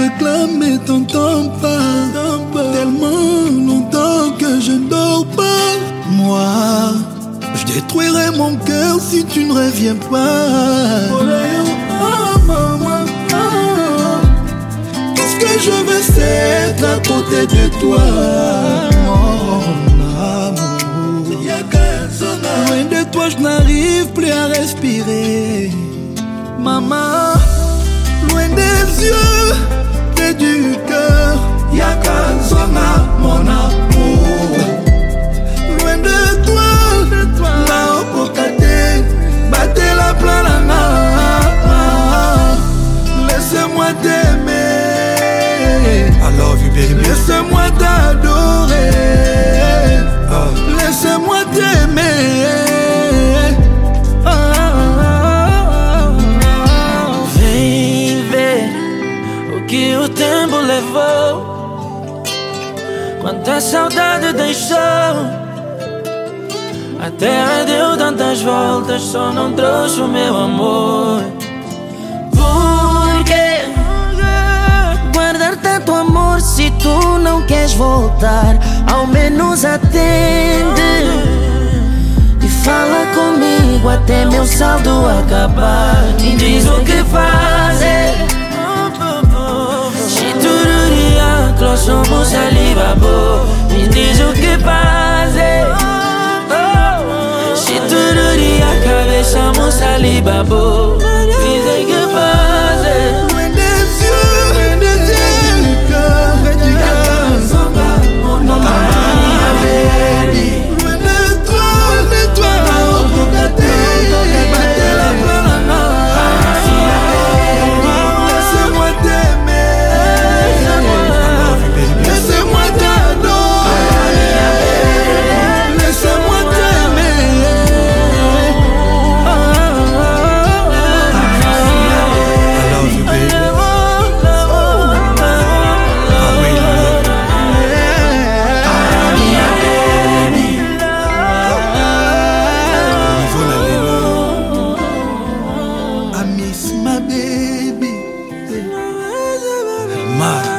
réclame et t'entends pas. Tellement longtemps que je ne dors pas. Moi, je détruirai mon cœur si tu ne reviens pas. Tout ce que je veux c'est être à côté de toi. Mon amour, loin de toi je n'arrive plus à respirer. Maman, loin des yeux, près du cœur, y'a zona, mon amour. Loin de toi, na opokate, battez la planana. Laissez-moi t'aimer, I love you baby. laissez-moi t'adorer, laissez-moi t'aimer. Vem ver o que o tempo levou, quanta saudade deixou. A terra deu tantas voltas, só não trouxe o meu amor. Por que guardar tanto amor se tu não queres voltar? Ao menos atende e fala comigo até meu saldo acabar. Me diz o que fazer. Chitururia, somos saliva boa. Me diz o que fazer. Chitururia, cabeça, moça, liba boa. Dizem que fazer. Loin des yeux, du cœur, près du cœur, mon amour. Loin de toi, na opokate, battez la planana. Laissez-moi t'aimer, laissez-moi t'adorer, laissez-moi t'aimer. I love you baby. I miss my baby. Mar